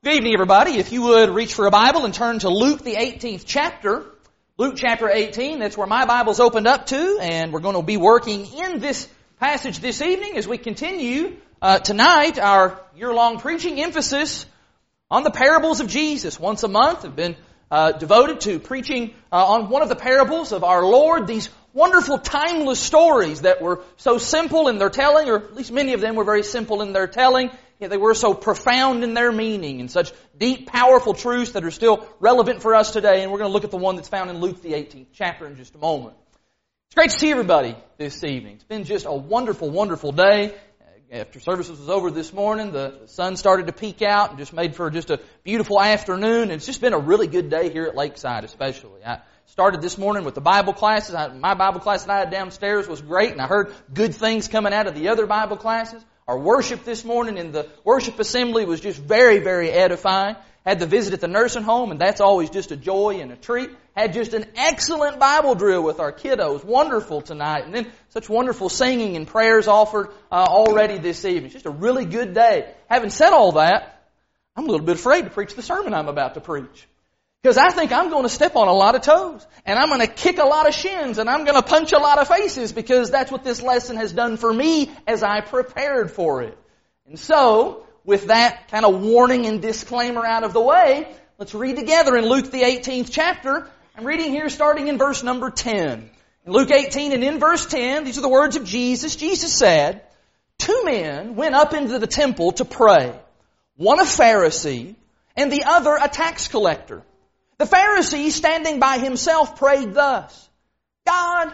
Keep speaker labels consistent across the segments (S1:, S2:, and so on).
S1: Good evening, everybody. If you would reach for a Bible and turn to Luke, the 18th chapter. Luke chapter 18, that's where my Bible's opened up to, and we're going to be working in this passage this evening as we continue tonight our year-long preaching emphasis on the parables of Jesus. Once a month, I've been devoted to preaching on one of the parables of our Lord, these wonderful, timeless stories that were so simple in their telling, or at least many of them were very simple in their telling, yet they were so profound in their meaning and such deep, powerful truths that are still relevant for us today. And we're going to look at the one that's found in Luke, the 18th chapter, in just a moment. It's great to see everybody this evening. It's been just a wonderful, wonderful day. After services was over this morning, the sun started to peek out and just made for just a beautiful afternoon. And it's just been a really good day here at Lakeside, especially. I started this morning with the Bible classes. My Bible class that I had downstairs was great, and I heard good things coming out of the other Bible classes. Our worship this morning in the worship assembly was just very, very edifying. Had the visit at the nursing home, and that's always just a joy and a treat. Had just an excellent Bible drill with our kiddos. Wonderful tonight. And then such wonderful singing and prayers offered already this evening. It's just a really good day. Having said all that, I'm a little bit afraid to preach the sermon I'm about to preach. Because I think I'm going to step on a lot of toes. And I'm going to kick a lot of shins. And I'm going to punch a lot of faces. Because that's what this lesson has done for me as I prepared for it. And so, with that kind of warning and disclaimer out of the way, let's read together in Luke the 18th chapter. I'm reading here starting in verse number 10. In Luke 18 and in verse 10, these are the words of Jesus. Jesus said, 2 men went up into the temple to pray. One a Pharisee and the other a tax collector. The Pharisee, standing by himself, prayed thus, God,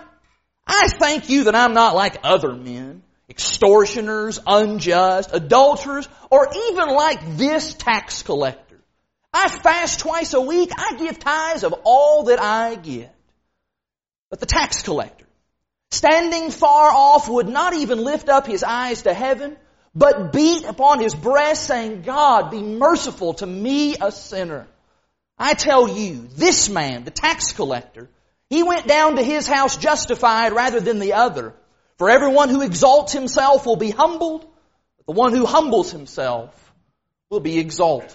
S1: I thank you that I'm not like other men, extortioners, unjust, adulterers, or even like this tax collector. I fast twice a week. I give tithes of all that I get. But the tax collector, standing far off, would not even lift up his eyes to heaven, but beat upon his breast, saying, God, be merciful to me, a sinner. I tell you, this man, the tax collector, he went down to his house justified rather than the other. For everyone who exalts himself will be humbled, but the one who humbles himself will be exalted.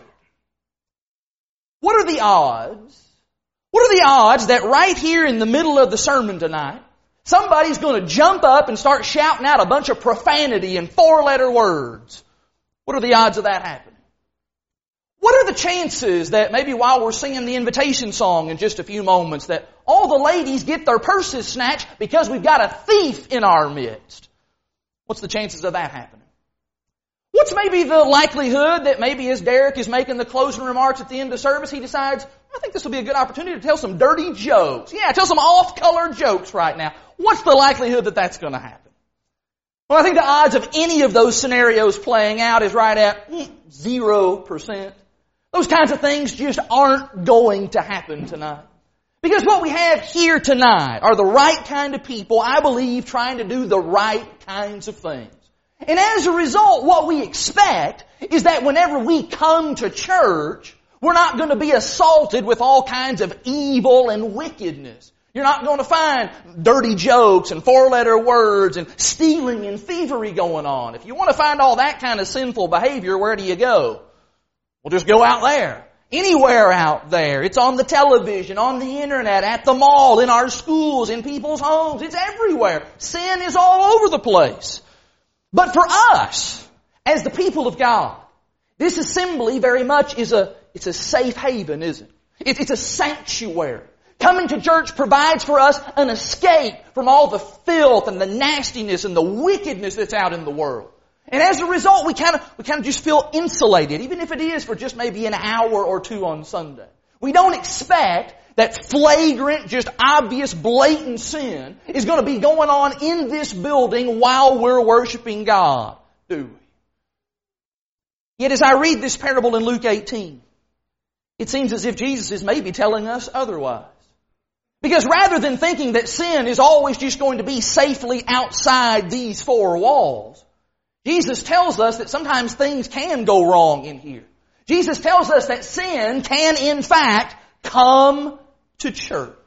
S1: What are the odds? What are the odds that right here in the middle of the sermon tonight, somebody's going to jump up and start shouting out a bunch of profanity and 4-letter words? What are the odds of that happening? What are the chances that maybe while we're singing the invitation song in just a few moments that all the ladies get their purses snatched because we've got a thief in our midst? What's the chances of that happening? What's maybe the likelihood that maybe as Derek is making the closing remarks at the end of service, he decides, I think this will be a good opportunity to tell some dirty jokes. Yeah, tell some off-color jokes right now. What's the likelihood that that's going to happen? Well, I think the odds of any of those scenarios playing out is right at 0%. Those kinds of things just aren't going to happen tonight. Because what we have here tonight are the right kind of people, I believe, trying to do the right kinds of things. And as a result, what we expect is that whenever we come to church, we're not going to be assaulted with all kinds of evil and wickedness. You're not going to find dirty jokes and 4-letter words and stealing and thievery going on. If you want to find all that kind of sinful behavior, where do you go? Well, just go out there. Anywhere out there. It's on the television, on the internet, at the mall, in our schools, in people's homes. It's everywhere. Sin is all over the place. But for us, as the people of God, this assembly very much is it's a safe haven, isn't it? It's a sanctuary. Coming to church provides for us an escape from all the filth and the nastiness and the wickedness that's out in the world. And as a result, we kind of just feel insulated, even if it is for just maybe an hour or two on Sunday. We don't expect that flagrant, just obvious, blatant sin is going to be going on in this building while we're worshiping God, do we? Yet as I read this parable in Luke 18, it seems as if Jesus is maybe telling us otherwise. Because rather than thinking that sin is always just going to be safely outside these 4 walls, Jesus tells us that sometimes things can go wrong in here. Jesus tells us that sin can, in fact, come to church.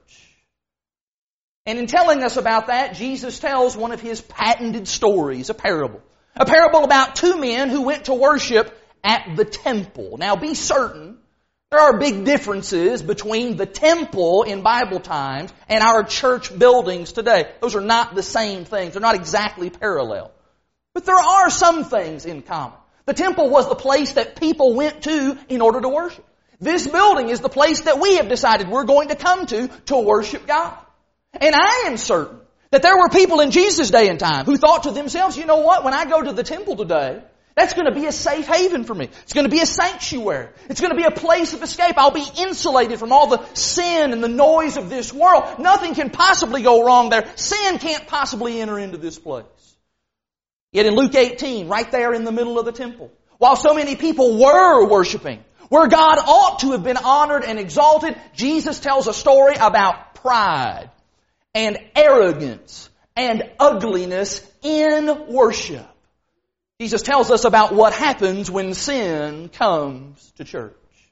S1: And in telling us about that, Jesus tells one of His patented stories, a parable. A parable about 2 men who went to worship at the temple. Now be certain, there are big differences between the temple in Bible times and our church buildings today. Those are not the same things. They're not exactly parallel. But there are some things in common. The temple was the place that people went to in order to worship. This building is the place that we have decided we're going to come to worship God. And I am certain that there were people in Jesus' day and time who thought to themselves, you know what, when I go to the temple today, that's going to be a safe haven for me. It's going to be a sanctuary. It's going to be a place of escape. I'll be insulated from all the sin and the noise of this world. Nothing can possibly go wrong there. Sin can't possibly enter into this place. Yet in Luke 18, right there in the middle of the temple, while so many people were worshiping, where God ought to have been honored and exalted, Jesus tells a story about pride and arrogance and ugliness in worship. Jesus tells us about what happens when sin comes to church.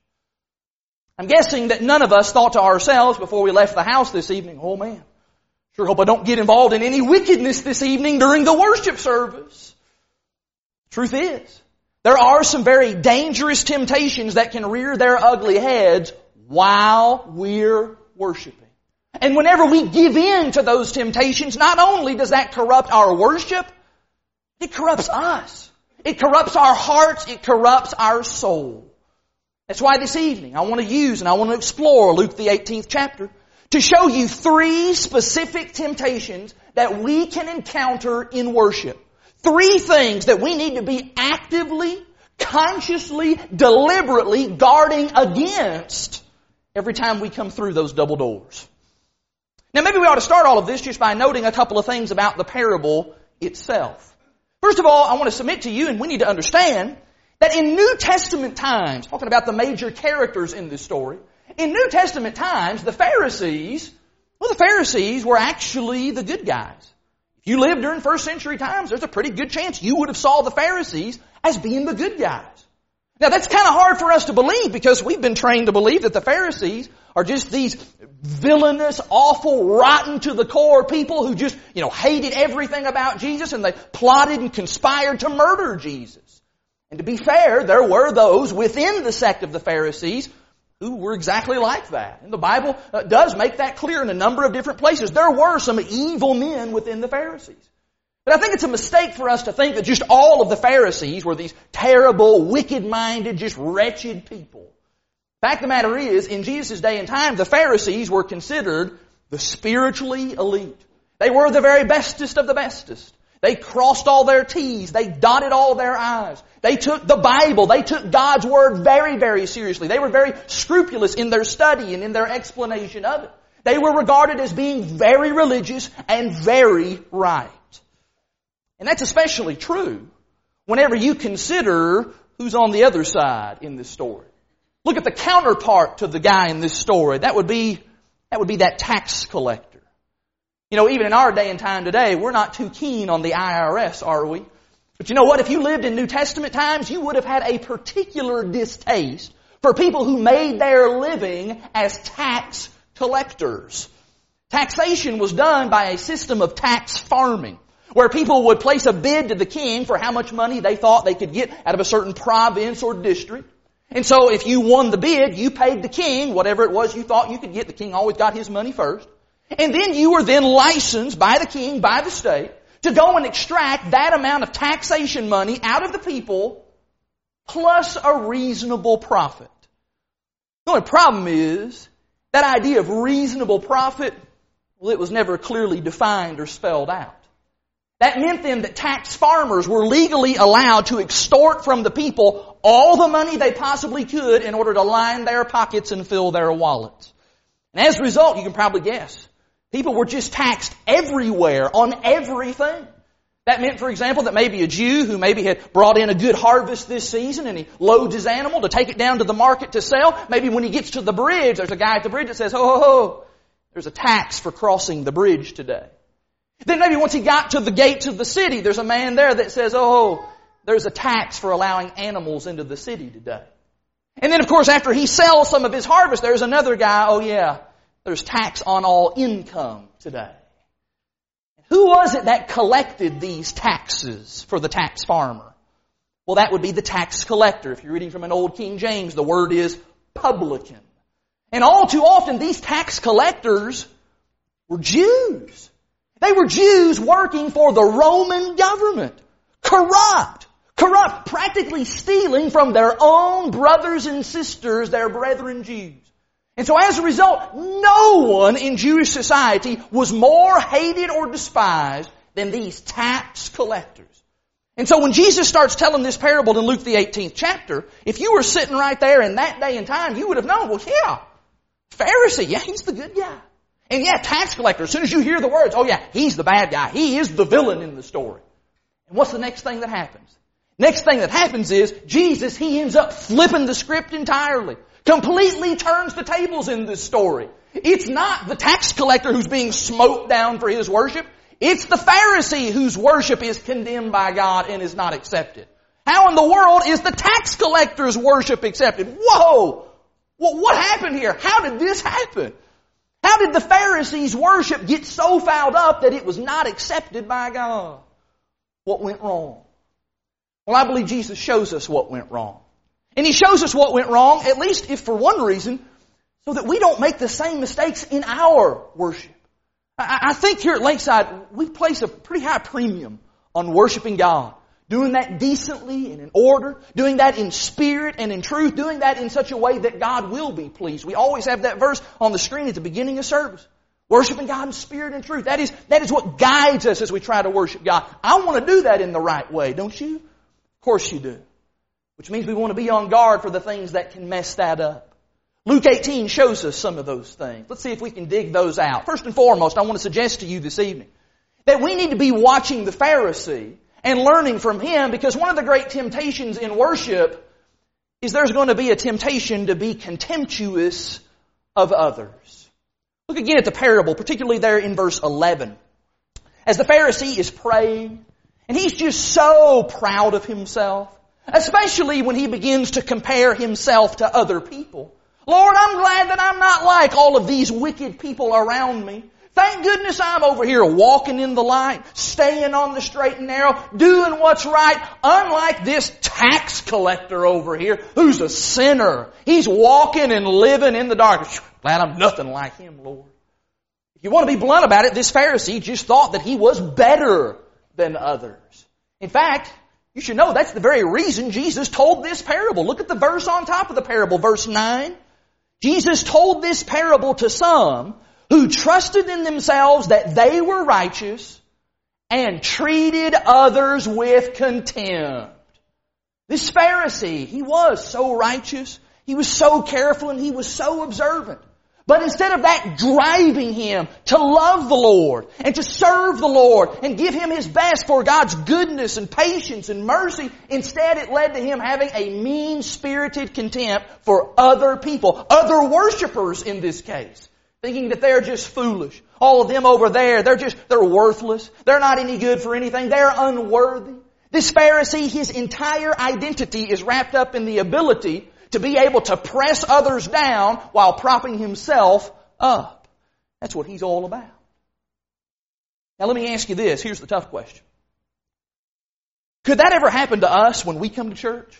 S1: I'm guessing that none of us thought to ourselves before we left the house this evening, oh man, sure hope I don't get involved in any wickedness this evening during the worship service. Truth is, there are some very dangerous temptations that can rear their ugly heads while we're worshiping. And whenever we give in to those temptations, not only does that corrupt our worship, it corrupts us. It corrupts our hearts. It corrupts our soul. That's why this evening I want to use and I want to explore Luke the 18th chapter to show you 3 specific temptations that we can encounter in worship. 3 things that we need to be actively, consciously, deliberately guarding against every time we come through those double doors. Now maybe we ought to start all of this just by noting a couple of things about the parable itself. First of all, I want to submit to you, and we need to understand, that in New Testament times, talking about the major characters in this story, in New Testament times, the Pharisees were actually the good guys. If you lived during first century times, there's a pretty good chance you would have saw the Pharisees as being the good guys. Now that's kind of hard for us to believe because we've been trained to believe that the Pharisees are just these villainous, awful, rotten to the core people who just, hated everything about Jesus and they plotted and conspired to murder Jesus. And to be fair, there were those within the sect of the Pharisees who were exactly like that. And the Bible does make that clear in a number of different places. There were some evil men within the Pharisees. But I think it's a mistake for us to think that just all of the Pharisees were these terrible, wicked-minded, just wretched people. The fact of the matter is, in Jesus' day and time, the Pharisees were considered the spiritually elite. They were the very bestest of the bestest. They crossed all their T's. They dotted all their I's. They took the Bible. They took God's Word very, very seriously. They were very scrupulous in their study and in their explanation of it. They were regarded as being very religious and very right. And that's especially true whenever you consider who's on the other side in this story. Look at the counterpart to the guy in this story. That would be that tax collector. Even in our day and time today, we're not too keen on the IRS, are we? But you know what? If you lived in New Testament times, you would have had a particular distaste for people who made their living as tax collectors. Taxation was done by a system of tax farming, where people would place a bid to the king for how much money they thought they could get out of a certain province or district. And so if you won the bid, you paid the king whatever it was you thought you could get. The king always got his money first. And then you were then licensed by the king, by the state, to go and extract that amount of taxation money out of the people plus a reasonable profit. The only problem is that idea of reasonable profit, it was never clearly defined or spelled out. That meant then that tax farmers were legally allowed to extort from the people all the money they possibly could in order to line their pockets and fill their wallets. And as a result, you can probably guess, people were just taxed everywhere on everything. That meant, for example, that maybe a Jew who maybe had brought in a good harvest this season and he loads his animal to take it down to the market to sell. Maybe when he gets to the bridge, there's a guy at the bridge that says, ho, there's a tax for crossing the bridge today. Then maybe once he got to the gates of the city, there's a man there that says, there's a tax for allowing animals into the city today. And then, of course, after he sells some of his harvest, there's another guy, there's tax on all income today. Who was it that collected these taxes for the tax farmer? Well, that would be the tax collector. If you're reading from an old King James, the word is publican. And all too often, these tax collectors were Jews. They were Jews working for the Roman government. Corrupt, practically stealing from their own brothers and sisters, their brethren Jews. And so as a result, no one in Jewish society was more hated or despised than these tax collectors. And so when Jesus starts telling this parable in Luke the 18th chapter, if you were sitting right there in that day and time, you would have known, well, yeah, Pharisee, yeah, he's the good guy. And yeah, tax collector, as soon as you hear the words, oh yeah, he's the bad guy. He is the villain in the story. And what's the next thing that happens? Next thing that happens is Jesus, he ends up flipping the script entirely. Completely turns the tables in this story. It's not the tax collector who's being smoked down for his worship. It's the Pharisee whose worship is condemned by God and is not accepted. How in the world is the tax collector's worship accepted? Whoa! Well, what happened here? How did this happen? How did the Pharisees' worship get so fouled up that it was not accepted by God? What went wrong? Well, I believe Jesus shows us what went wrong. And He shows us what went wrong, at least if for one reason, so that we don't make the same mistakes in our worship. I think here at Lakeside, we place a pretty high premium on worshiping God. Doing that decently and in order. Doing that in spirit and in truth. Doing that in such a way that God will be pleased. We always have that verse on the screen at the beginning of service. Worshiping God in spirit and truth. That is what guides us as we try to worship God. I want to do that in the right way, don't you? Of course you do. Which means we want to be on guard for the things that can mess that up. Luke 18 shows us some of those things. Let's see if we can dig those out. First and foremost, I want to suggest to you this evening that we need to be watching the Pharisee and learning from him, because one of the great temptations in worship is there's going to be a temptation to be contemptuous of others. Look again at the parable, particularly there in verse 11. As the Pharisee is praying, and he's just so proud of himself, especially when he begins to compare himself to other people. Lord, I'm glad that I'm not like all of these wicked people around me. Thank goodness I'm over here walking in the light, staying on the straight and narrow, doing what's right, unlike this tax collector over here who's a sinner. He's walking and living in the dark. Glad I'm nothing like him, Lord. If you want to be blunt about it, this Pharisee just thought that he was better than others. In fact, you should know that's the very reason Jesus told this parable. Look at the verse on top of the parable, verse 9. Jesus told this parable to some who trusted in themselves that they were righteous and treated others with contempt. This Pharisee, he was so righteous, he was so careful, and he was so observant. But instead of that driving him to love the Lord and to serve the Lord and give Him his best for God's goodness and patience and mercy, instead it led to him having a mean-spirited contempt for other people, other worshipers in this case, thinking that they're just foolish. All of them over there, they're worthless. They're not any good for anything. They're unworthy. This Pharisee, his entire identity is wrapped up in the ability to be able to press others down while propping himself up. That's what he's all about. Now let me ask you this. Here's the tough question. Could that ever happen to us when we come to church?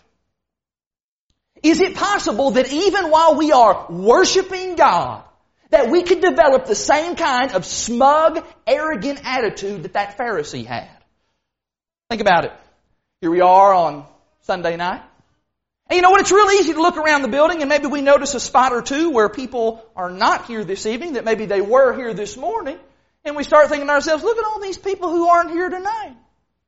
S1: Is it possible that even while we are worshiping God, that we could develop the same kind of smug, arrogant attitude that Pharisee had? Think about it. Here we are on Sunday night. And you know what? It's real easy to look around the building and maybe we notice a spot or two where people are not here this evening, that maybe they were here this morning. And we start thinking to ourselves, look at all these people who aren't here tonight.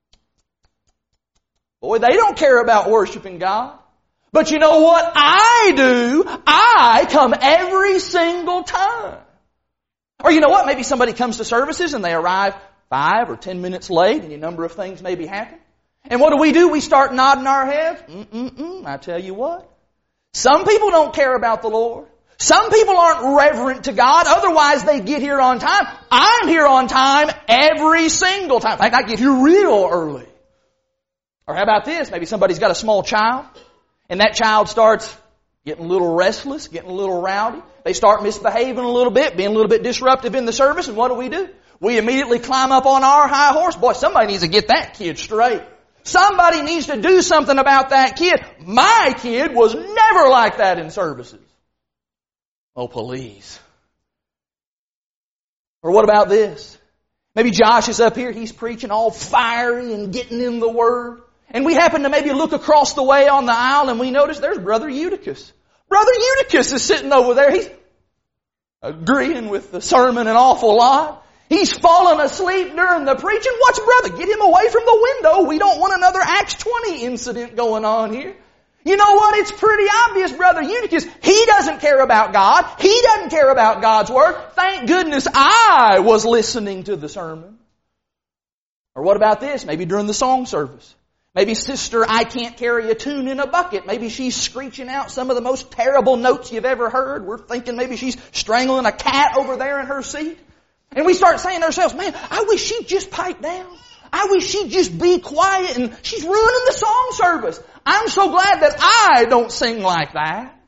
S1: Boy, they don't care about worshiping God. But you know what? I do. I come every single time. Or you know what? Maybe somebody comes to services and they arrive 5 or 10 minutes late and a number of things maybe happen. And what do? We start nodding our heads. I tell you what. Some people don't care about the Lord. Some people aren't reverent to God. Otherwise, they get here on time. I'm here on time every single time. In fact, I get here real early. Or how about this? Maybe somebody's got a small child, and that child starts getting a little restless, getting a little rowdy. They start misbehaving a little bit, being a little bit disruptive in the service, and what do? We immediately climb up on our high horse. Boy, somebody needs to get that kid straight. Somebody needs to do something about that kid. My kid was never like that in services. Oh, please. Or what about this? Maybe Josh is up here, he's preaching all fiery and getting in the Word. And we happen to maybe look across the way on the aisle and we notice there's Brother Eutychus. Brother Eutychus is sitting over there. He's agreeing with the sermon an awful lot. He's fallen asleep during the preaching. What's brother? Get him away from the window. We don't want another Acts 20 incident going on here. You know what? It's pretty obvious, Brother Eutychus. He doesn't care about God. He doesn't care about God's Word. Thank goodness I was listening to the sermon. Or what about this? Maybe during the song service. Maybe Sister, I can't carry a tune in a bucket. Maybe she's screeching out some of the most terrible notes you've ever heard. We're thinking maybe she's strangling a cat over there in her seat. And we start saying to ourselves, man, I wish she'd just pipe down. I wish she'd just be quiet, and she's ruining the song service. I'm so glad that I don't sing like that.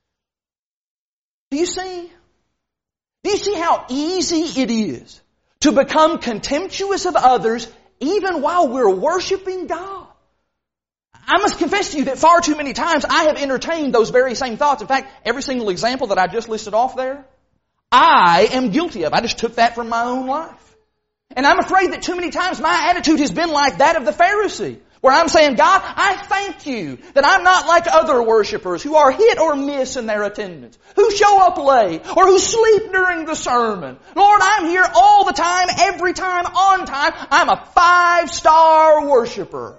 S1: Do you see? Do you see how easy it is to become contemptuous of others even while we're worshiping God? I must confess to you that far too many times I have entertained those very same thoughts. In fact, every single example that I just listed off there, I am guilty of. I just took that from my own life. And I'm afraid that too many times my attitude has been like that of the Pharisee, where I'm saying, God, I thank you that I'm not like other worshipers who are hit or miss in their attendance, who show up late, or who sleep during the sermon. Lord, I'm here all the time, every time, on time. I'm a 5-star worshiper.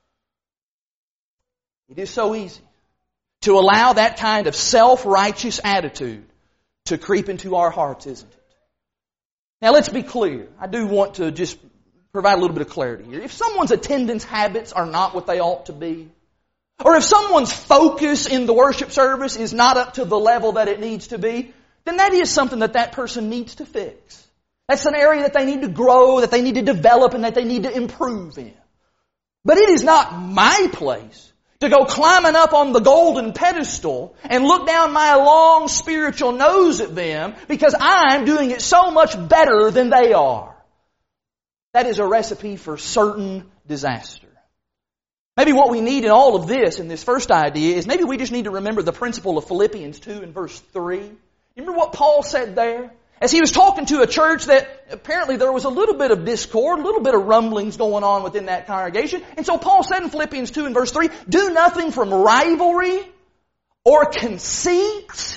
S1: It is so easy to allow that kind of self-righteous attitude to creep into our hearts, isn't it? Now let's be clear. I do want to just provide a little bit of clarity here. If someone's attendance habits are not what they ought to be, or if someone's focus in the worship service is not up to the level that it needs to be, then that is something that person needs to fix. That's an area that they need to grow, that they need to develop, and that they need to improve in. But it is not my place to go climbing up on the golden pedestal and look down my long spiritual nose at them because I'm doing it so much better than they are. That is a recipe for certain disaster. Maybe what we need in all of this, in this first idea, is maybe we just need to remember the principle of Philippians 2 and verse 3. You remember what Paul said there? As he was talking to a church that apparently there was a little bit of discord, a little bit of rumblings going on within that congregation. And so Paul said in Philippians 2 and verse 3, do nothing from rivalry or conceit,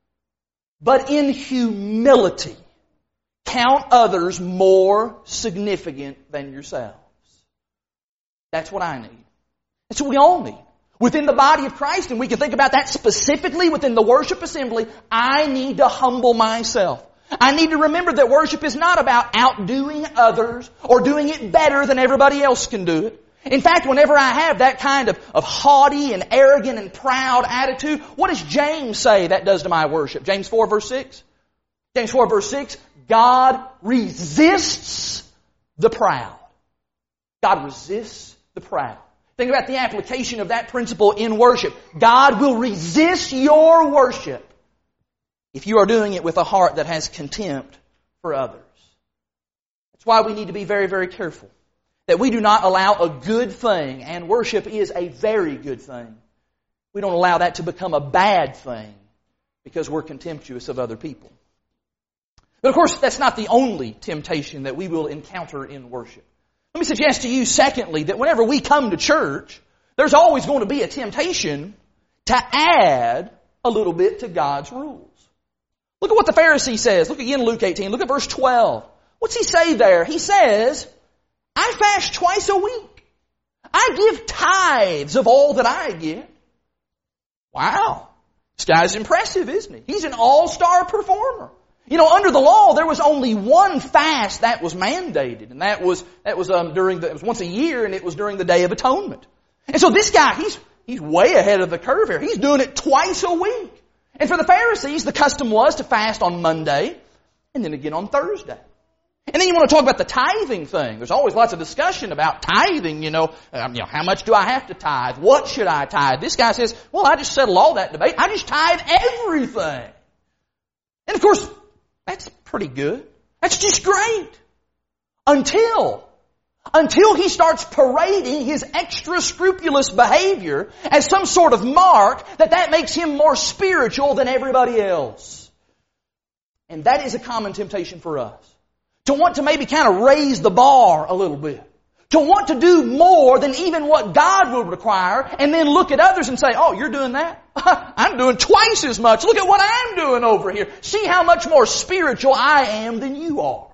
S1: but in humility count others more significant than yourselves. That's what I need. That's what we all need. Within the body of Christ, and we can think about that specifically within the worship assembly, I need to humble myself. I need to remember that worship is not about outdoing others or doing it better than everybody else can do it. In fact, whenever I have that kind of haughty and arrogant and proud attitude, what does James say that does to my worship? James 4 verse 6? James 4 verse 6, God resists the proud. God resists the proud. Think about the application of that principle in worship. God will resist your worship if you are doing it with a heart that has contempt for others. That's why we need to be very, very careful that we do not allow a good thing, and worship is a very good thing. We don't allow that to become a bad thing because we're contemptuous of other people. But of course, that's not the only temptation that we will encounter in worship. Let me suggest to you, secondly, that whenever we come to church, there's always going to be a temptation to add a little bit to God's rules. Look at what the Pharisee says. Look again, Luke 18. Look at verse 12. What's he say there? He says, I fast twice a week. I give tithes of all that I get. Wow. This guy's impressive, isn't he? He's an all-star performer. You know, under the law, there was only one fast that was mandated, and that was once a year, and it was during the Day of Atonement. And so this guy, he's way ahead of the curve here. He's doing it twice a week. And for the Pharisees, the custom was to fast on Monday, and then again on Thursday. And then you want to talk about the tithing thing. There's always lots of discussion about tithing, how much do I have to tithe? What should I tithe? This guy says, well, I just settle all that debate. I just tithe everything. And of course, that's pretty good. That's just great. Until until he starts parading his extra scrupulous behavior as some sort of mark that makes him more spiritual than everybody else. And that is a common temptation for us. To want to maybe kind of raise the bar a little bit. To want to do more than even what God would require, and then look at others and say, oh, you're doing that? I'm doing twice as much. Look at what I'm doing over here. See how much more spiritual I am than you are.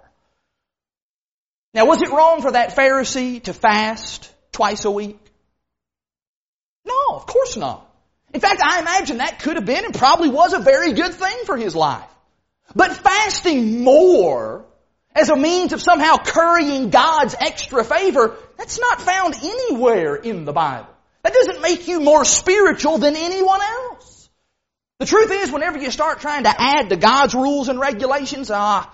S1: Now, was it wrong for that Pharisee to fast twice a week? No, of course not. In fact, I imagine that could have been and probably was a very good thing for his life. But fasting more as a means of somehow currying God's extra favor, that's not found anywhere in the Bible. That doesn't make you more spiritual than anyone else. The truth is, whenever you start trying to add to God's rules and regulations,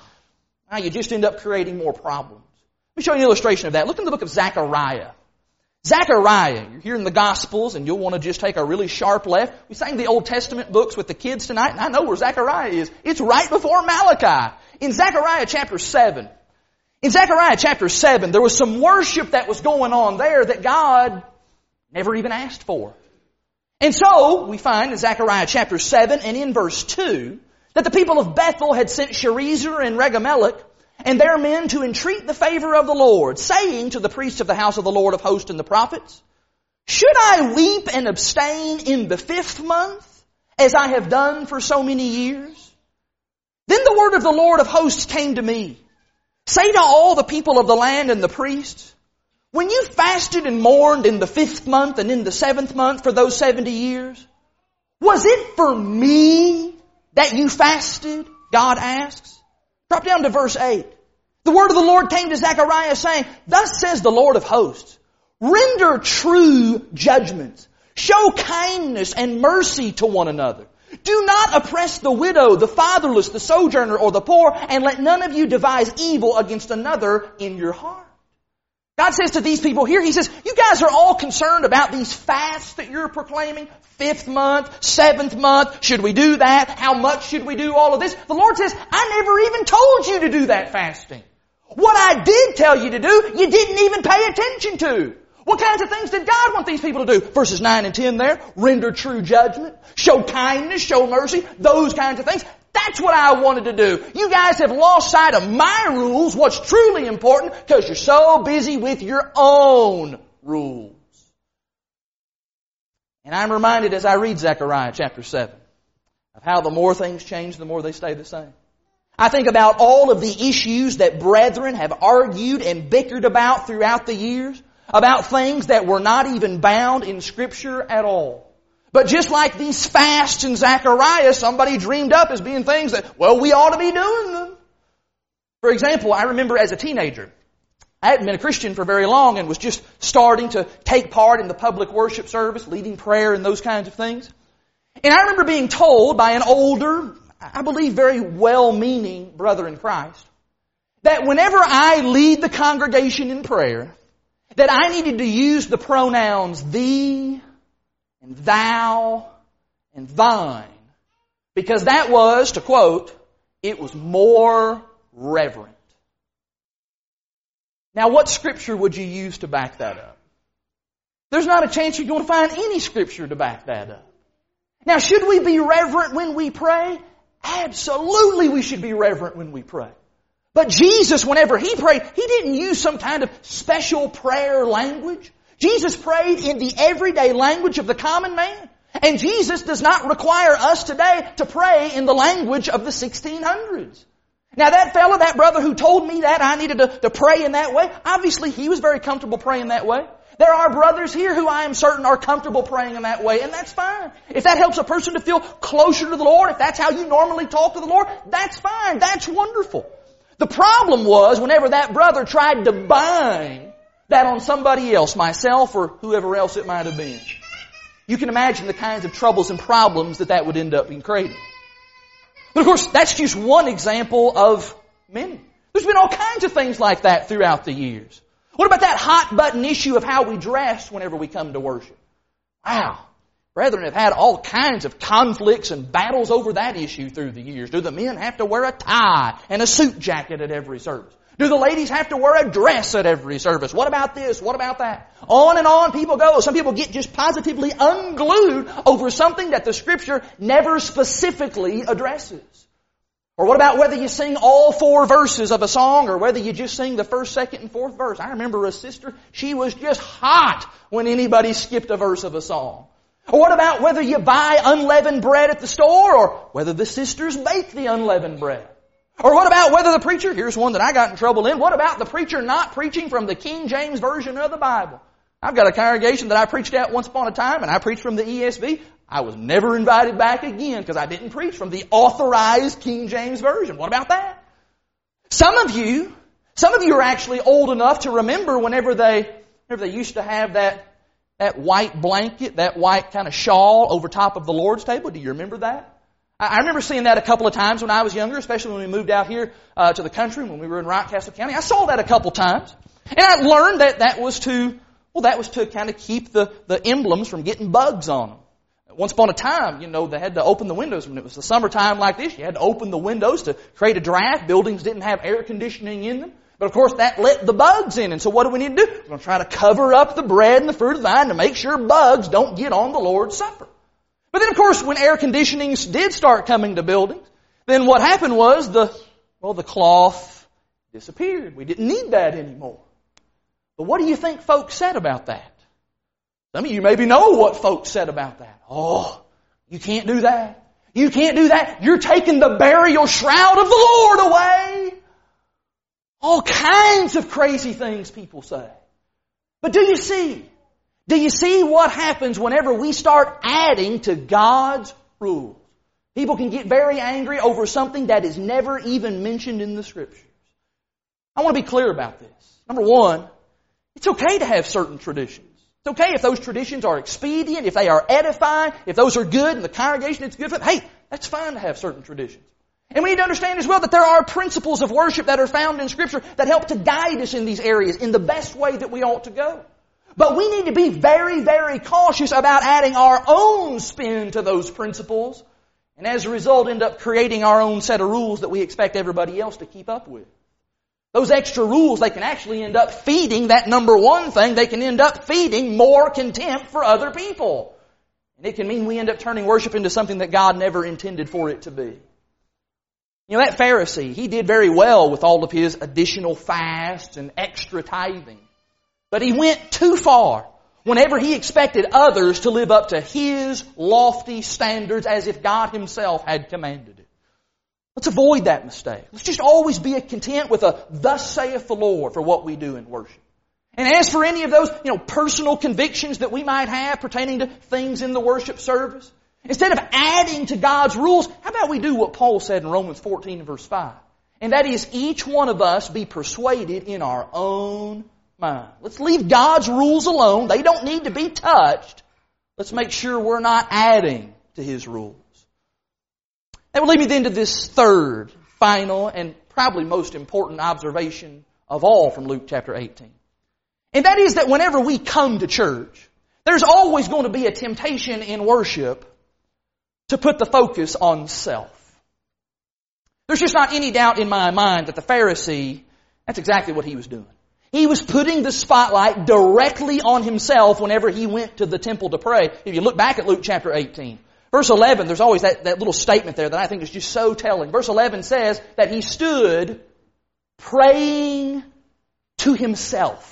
S1: you just end up creating more problems. Let me show you an illustration of that. Look in the book of Zechariah. Zechariah, you're here in the Gospels and you'll want to just take a really sharp left. We sang the Old Testament books with the kids tonight, and I know where Zechariah is. It's right before Malachi. In Zechariah chapter 7. In Zechariah chapter 7, there was some worship that was going on there that God never even asked for. And so, we find in Zechariah chapter 7 and in verse 2, that the people of Bethel had sent Sharezer and Regamelech and their men to entreat the favor of the Lord, saying to the priests of the house of the Lord of hosts and the prophets, should I weep and abstain in the 5th month, as I have done for so many years? Then the word of the Lord of hosts came to me. Say to all the people of the land and the priests, when you fasted and mourned in the 5th month and in the 7th month for those 70 years, was it for me that you fasted? God asks. Drop down to verse 8. The word of the Lord came to Zechariah saying, thus says the Lord of hosts, render true judgments, show kindness and mercy to one another. Do not oppress the widow, the fatherless, the sojourner, or the poor, and let none of you devise evil against another in your heart. God says to these people here, He says, you guys are all concerned about these fasts that you're proclaiming. 5th month, 7th month, should we do that? How much should we do all of this? The Lord says, I never even told you to do that fasting. What I did tell you to do, you didn't even pay attention to. What kinds of things did God want these people to do? Verses 9 and 10 there. Render true judgment. Show kindness. Show mercy. Those kinds of things. That's what I wanted to do. You guys have lost sight of my rules, what's truly important, because you're so busy with your own rules. And I'm reminded as I read Zechariah chapter 7 of how the more things change, the more they stay the same. I think about all of the issues that brethren have argued and bickered about throughout the years. About things that were not even bound in Scripture at all. But just like these fasts in Zechariah, somebody dreamed up as being things that, well, we ought to be doing them. For example, I remember as a teenager, I hadn't been a Christian for very long and was just starting to take part in the public worship service, leading prayer and those kinds of things. And I remember being told by an older, I believe very well-meaning brother in Christ, that whenever I lead the congregation in prayer, that I needed to use the pronouns thee and thou and thine, because that was, to quote, it was more reverent. Now, what scripture would you use to back that up? There's not a chance you're going to find any scripture to back that up. Now, should we be reverent when we pray? Absolutely we should be reverent when we pray. But Jesus, whenever He prayed, He didn't use some kind of special prayer language. Jesus prayed in the everyday language of the common man. And Jesus does not require us today to pray in the language of the 1600s. Now that fellow, that brother who told me that I needed to pray in that way, obviously he was very comfortable praying that way. There are brothers here who I am certain are comfortable praying in that way, and that's fine. If that helps a person to feel closer to the Lord, if that's how you normally talk to the Lord, that's fine. That's wonderful. The problem was whenever that brother tried to bind that on somebody else, myself or whoever else it might have been. You can imagine the kinds of troubles and problems that would end up in creating. But of course, that's just one example of many. There's been all kinds of things like that throughout the years. What about that hot button issue of how we dress whenever we come to worship? Wow. Brethren have had all kinds of conflicts and battles over that issue through the years. Do the men have to wear a tie and a suit jacket at every service? Do the ladies have to wear a dress at every service? What about this? What about that? On and on people go. Some people get just positively unglued over something that the Scripture never specifically addresses. Or what about whether you sing all 4 verses of a song or whether you just sing the first, second, and fourth verse? I remember a sister, she was just hot when anybody skipped a verse of a song. Or what about whether you buy unleavened bread at the store or whether the sisters bake the unleavened bread? Or what about whether the preacher, here's one that I got in trouble in, what about the preacher not preaching from the King James Version of the Bible? I've got a congregation that I preached at once upon a time, and I preached from the ESV. I was never invited back again because I didn't preach from the authorized King James Version. What about that? Some of you are actually old enough to remember whenever they used to have that white blanket, that white kind of shawl over top of the Lord's table. Do you remember that? I remember seeing that a couple of times when I was younger, especially when we moved out here to the country when we were in Rockcastle County. I saw that a couple times. And I learned that was to kind of keep the emblems from getting bugs on them. Once upon a time, they had to open the windows. When it was the summertime like this, you had to open the windows to create a draft. Buildings didn't have air conditioning in them. But of course, that let the bugs in. And so what do we need to do? We're going to try to cover up the bread and the fruit of the vine to make sure bugs don't get on the Lord's Supper. But then, of course, when air conditionings did start coming to buildings, then what happened was the cloth disappeared. We didn't need that anymore. But what do you think folks said about that? Some of you maybe know what folks said about that. Oh, you can't do that. You can't do that. You're taking the burial shroud of the Lord away. All kinds of crazy things people say. But do you see? Do you see what happens whenever we start adding to God's rules? People can get very angry over something that is never even mentioned in the Scriptures. I want to be clear about this. Number one, it's okay to have certain traditions. It's okay if those traditions are expedient, if they are edifying, if those are good and the congregation it's good for. Hey, that's fine to have certain traditions. And we need to understand as well that there are principles of worship that are found in Scripture that help to guide us in these areas in the best way that we ought to go. But we need to be very, very cautious about adding our own spin to those principles, and as a result end up creating our own set of rules that we expect everybody else to keep up with. Those extra rules, they can actually end up feeding that number one thing. They can end up feeding more contempt for other people. And it can mean we end up turning worship into something that God never intended for it to be. That Pharisee, he did very well with all of his additional fasts and extra tithing. But he went too far whenever he expected others to live up to his lofty standards as if God Himself had commanded it. Let's avoid that mistake. Let's just always be content with a "Thus saith the Lord" for what we do in worship. And as for any of those, personal convictions that we might have pertaining to things in the worship service, instead of adding to God's rules, how about we do what Paul said in Romans 14 and verse 5? And that is, each one of us be persuaded in our own mind. Let's leave God's rules alone. They don't need to be touched. Let's make sure we're not adding to His rules. That will lead me then to this third, final, and probably most important observation of all from Luke chapter 18. And that is that whenever we come to church, there's always going to be a temptation in worship to put the focus on self. There's just not any doubt in my mind that the Pharisee, that's exactly what he was doing. He was putting the spotlight directly on himself whenever he went to the temple to pray. If you look back at Luke chapter 18, verse 11, there's always that little statement there that I think is just so telling. Verse 11 says that he stood praying to himself.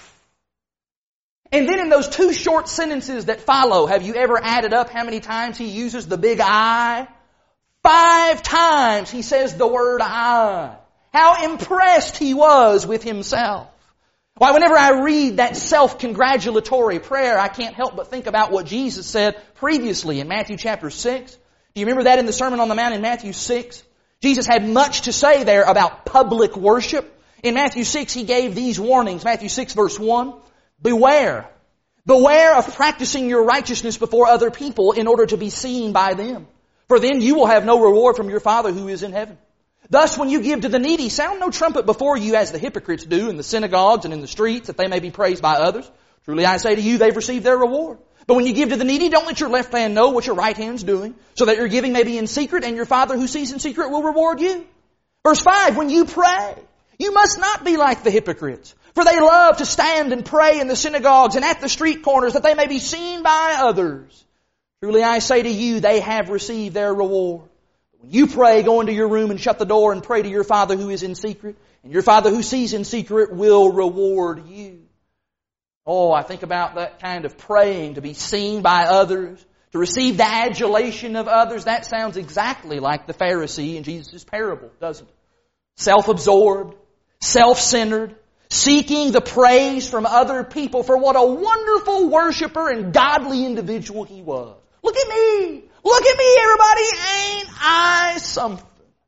S1: And then in those two short sentences that follow, have you ever added up how many times he uses the big I? 5 times he says the word I. How impressed he was with himself. Why, whenever I read that self-congratulatory prayer, I can't help but think about what Jesus said previously in Matthew chapter 6. Do you remember that in the Sermon on the Mount in Matthew 6? Jesus had much to say there about public worship. In Matthew 6, He gave these warnings. Matthew 6 verse 1, Beware. Beware of practicing your righteousness before other people in order to be seen by them. For then you will have no reward from your Father who is in heaven. Thus, when you give to the needy, sound no trumpet before you as the hypocrites do in the synagogues and in the streets, that they may be praised by others. Truly I say to you, they've received their reward. But when you give to the needy, don't let your left hand know what your right hand's doing, so that your giving may be in secret, and your Father who sees in secret will reward you. Verse 5, when you pray, You must not be like the hypocrites, for they love to stand and pray in the synagogues and at the street corners, that they may be seen by others. Truly I say to you, they have received their reward. When you pray, go into your room and shut the door and pray to your Father who is in secret, and your Father who sees in secret will reward you. Oh, I think about that kind of praying to be seen by others, to receive the adulation of others. That sounds exactly like the Pharisee in Jesus' parable, doesn't it? Self-absorbed, self-centered, seeking the praise from other people for what a wonderful worshiper and godly individual he was. Look at me! Look at me, everybody! Ain't I something?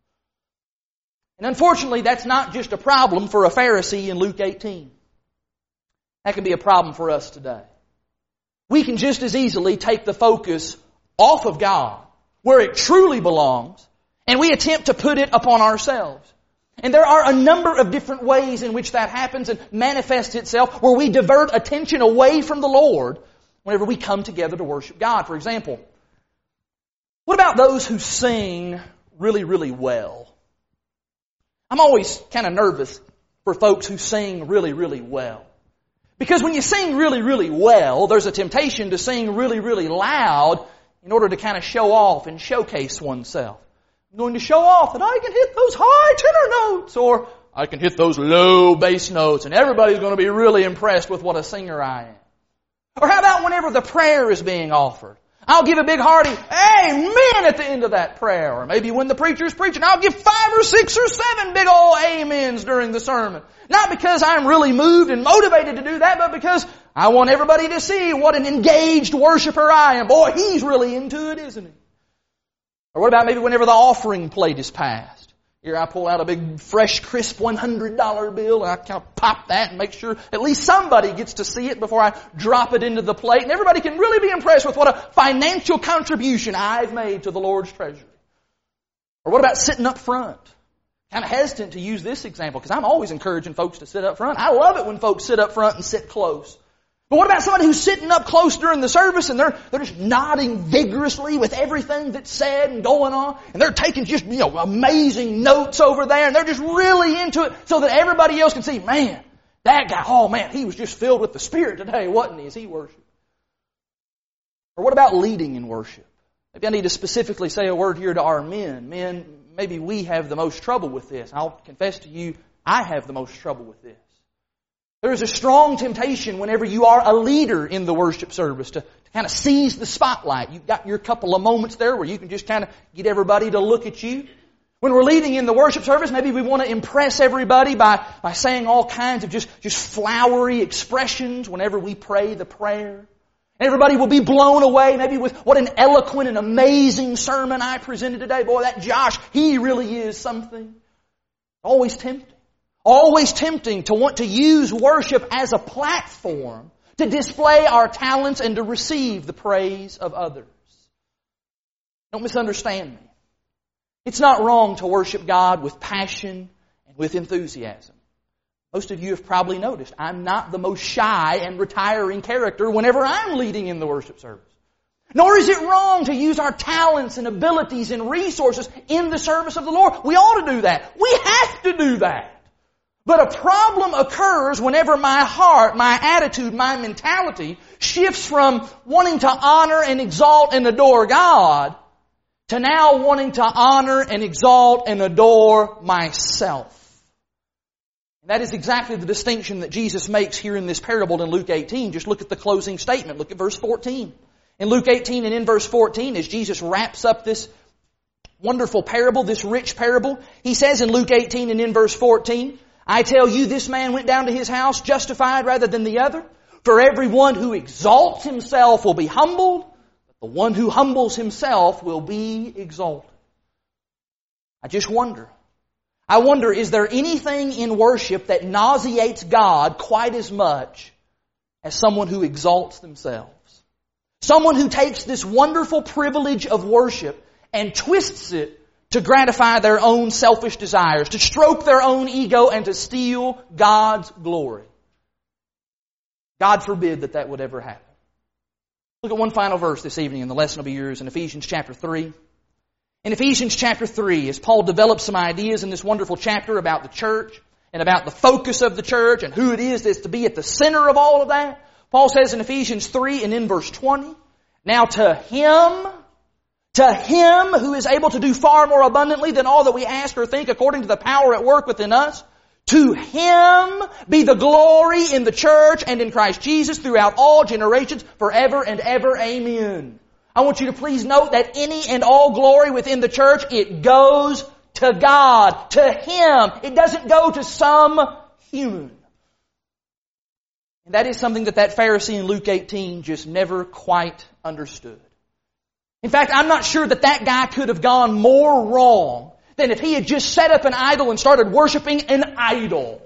S1: And unfortunately, that's not just a problem for a Pharisee in Luke 18. That can be a problem for us today. We can just as easily take the focus off of God, where it truly belongs, and we attempt to put it upon ourselves. And there are a number of different ways in which that happens and manifests itself, where we divert attention away from the Lord whenever we come together to worship God. For example, what about those who sing really, really well? I'm always kind of nervous for folks who sing really, really well. Because when you sing really, really well, there's a temptation to sing really, really loud in order to kind of show off and showcase oneself. I'm going to show off that I can hit those high tenor notes, or I can hit those low bass notes, and everybody's going to be really impressed with what a singer I am. Or how about whenever the prayer is being offered? I'll give a big hearty amen at the end of that prayer. Or maybe when the preacher's preaching, I'll give 5 or 6 or 7 big old amens during the sermon. Not because I'm really moved and motivated to do that, but because I want everybody to see what an engaged worshiper I am. Boy, he's really into it, isn't he? Or what about maybe whenever the offering plate is passed? Here I pull out a big, fresh, crisp $100 bill, and I kind of pop that and make sure at least somebody gets to see it before I drop it into the plate. And everybody can really be impressed with what a financial contribution I've made to the Lord's treasury. Or what about sitting up front? Kind of hesitant to use this example because I'm always encouraging folks to sit up front. I love it when folks sit up front and sit close. But what about somebody who's sitting up close during the service and they're just nodding vigorously with everything that's said and going on, and they're taking just, amazing notes over there, and they're just really into it so that everybody else can see, man, that guy, oh man, he was just filled with the Spirit today, wasn't he, as he worshiped? Or what about leading in worship? Maybe I need to specifically say a word here to our men. Men, maybe we have the most trouble with this. I'll confess to you, I have the most trouble with this. There is a strong temptation whenever you are a leader in the worship service to kind of seize the spotlight. You've got your couple of moments there where you can just kind of get everybody to look at you. When we're leading in the worship service, maybe we want to impress everybody by saying all kinds of just flowery expressions whenever we pray the prayer. Everybody will be blown away maybe with what an eloquent and amazing sermon I presented today. Boy, that Josh, he really is something. Always tempting. Always tempting to want to use worship as a platform to display our talents and to receive the praise of others. Don't misunderstand me. It's not wrong to worship God with passion and with enthusiasm. Most of you have probably noticed I'm not the most shy and retiring character whenever I'm leading in the worship service. Nor is it wrong to use our talents and abilities and resources in the service of the Lord. We ought to do that. We have to do that. But a problem occurs whenever my heart, my attitude, my mentality shifts from wanting to honor and exalt and adore God to now wanting to honor and exalt and adore myself. And that is exactly the distinction that Jesus makes here in this parable in Luke 18. Just look at the closing statement. Look at verse 14. In Luke 18 and in verse 14, as Jesus wraps up this wonderful parable, this rich parable, he says in Luke 18 and in verse 14, I tell you, this man went down to his house justified rather than the other. For everyone who exalts himself will be humbled, but the one who humbles himself will be exalted. I just wonder. I wonder, is there anything in worship that nauseates God quite as much as someone who exalts themselves? Someone who takes this wonderful privilege of worship and twists it to gratify their own selfish desires, to stroke their own ego, and to steal God's glory. God forbid that would ever happen. Look at one final verse this evening, and the lesson will be yours in Ephesians chapter 3. In Ephesians chapter 3, as Paul develops some ideas in this wonderful chapter about the church, and about the focus of the church and who it is that's to be at the center of all of that. Paul says in Ephesians 3 and in verse 20, now to Him who is able to do far more abundantly than all that we ask or think according to the power at work within us, to Him be the glory in the church and in Christ Jesus throughout all generations, forever and ever. Amen. I want you to please note that any and all glory within the church, it goes to God, to Him. It doesn't go to some human. And that is something that Pharisee in Luke 18 just never quite understood. In fact, I'm not sure that guy could have gone more wrong than if he had just set up an idol and started worshiping an idol.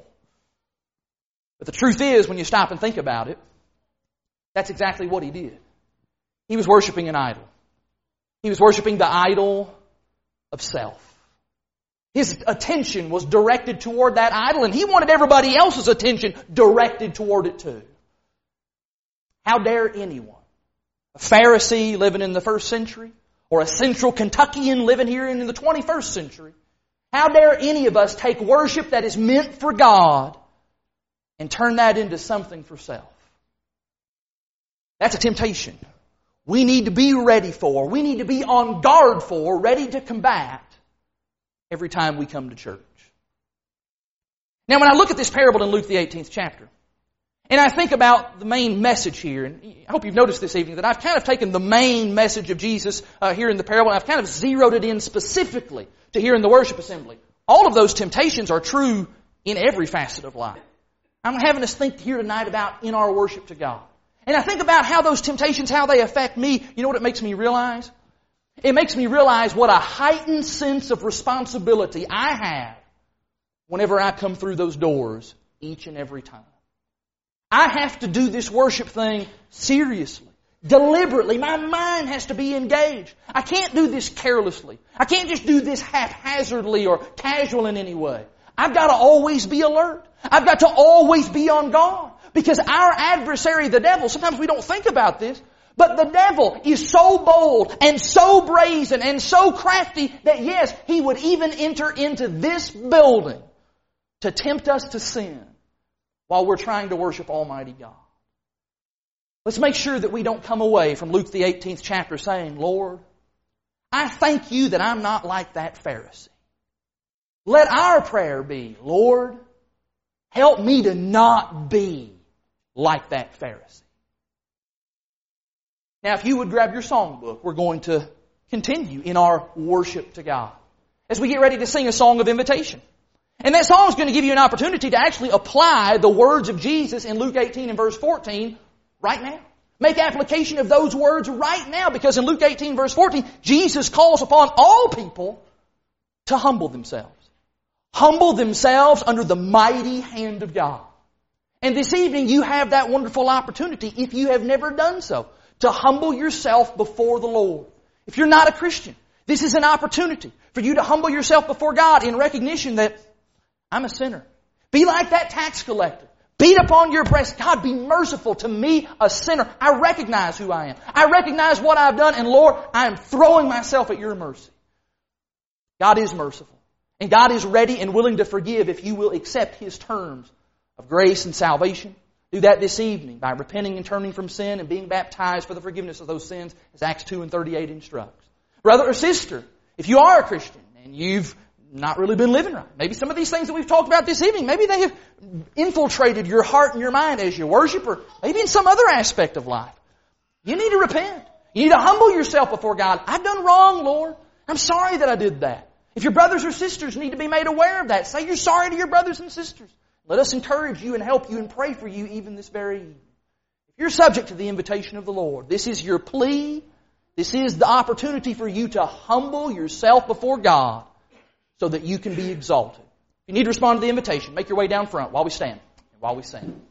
S1: But the truth is, when you stop and think about it, that's exactly what he did. He was worshiping an idol. He was worshiping the idol of self. His attention was directed toward that idol, and he wanted everybody else's attention directed toward it too. How dare anyone, a Pharisee living in the first century, or a central Kentuckian living here in the 21st century, how dare any of us take worship that is meant for God and turn that into something for self? That's a temptation we need to be ready for. We need to be on guard for, ready to combat every time we come to church. Now, when I look at this parable in Luke the 18th chapter, and I think about the main message here, and I hope you've noticed this evening that I've kind of taken the main message of Jesus here in the parable, and I've kind of zeroed it in specifically to here in the worship assembly. All of those temptations are true in every facet of life. I'm having us think here tonight about in our worship to God. And I think about how those temptations, how they affect me. You know what it makes me realize? It makes me realize what a heightened sense of responsibility I have whenever I come through those doors each and every time. I have to do this worship thing seriously, deliberately. My mind has to be engaged. I can't do this carelessly. I can't just do this haphazardly or casual in any way. I've got to always be alert. I've got to always be on guard. Because our adversary, the devil, sometimes we don't think about this, but the devil is so bold and so brazen and so crafty that yes, he would even enter into this building to tempt us to sin while we're trying to worship Almighty God. Let's make sure that we don't come away from Luke the 18th chapter saying, Lord, I thank you that I'm not like that Pharisee. Let our prayer be, Lord, help me to not be like that Pharisee. Now, if you would grab your songbook, we're going to continue in our worship to God as we get ready to sing a song of invitation. And that song is going to give you an opportunity to actually apply the words of Jesus in Luke 18 and verse 14 right now. Make application of those words right now, because in Luke 18 verse 14, Jesus calls upon all people to humble themselves. Humble themselves under the mighty hand of God. And this evening you have that wonderful opportunity, if you have never done so, to humble yourself before the Lord. If you're not a Christian, this is an opportunity for you to humble yourself before God in recognition that I'm a sinner. Be like that tax collector. Beat upon your breast. God, be merciful to me, a sinner. I recognize who I am. I recognize what I've done, and Lord, I am throwing myself at your mercy. God is merciful. And God is ready and willing to forgive if you will accept His terms of grace and salvation. Do that this evening by repenting and turning from sin and being baptized for the forgiveness of those sins, as Acts 2 and 38 instructs. Brother or sister, if you are a Christian and you've not really been living right, maybe some of these things that we've talked about this evening, maybe they have infiltrated your heart and your mind as you worship, or maybe in some other aspect of life. You need to repent. You need to humble yourself before God. I've done wrong, Lord. I'm sorry that I did that. If your brothers or sisters need to be made aware of that, say you're sorry to your brothers and sisters. Let us encourage you and help you and pray for you even this very evening. If you're subject to the invitation of the Lord, this is your plea. This is the opportunity for you to humble yourself before God so that you can be exalted. If you need to respond to the invitation, make your way down front while we stand and while we sing.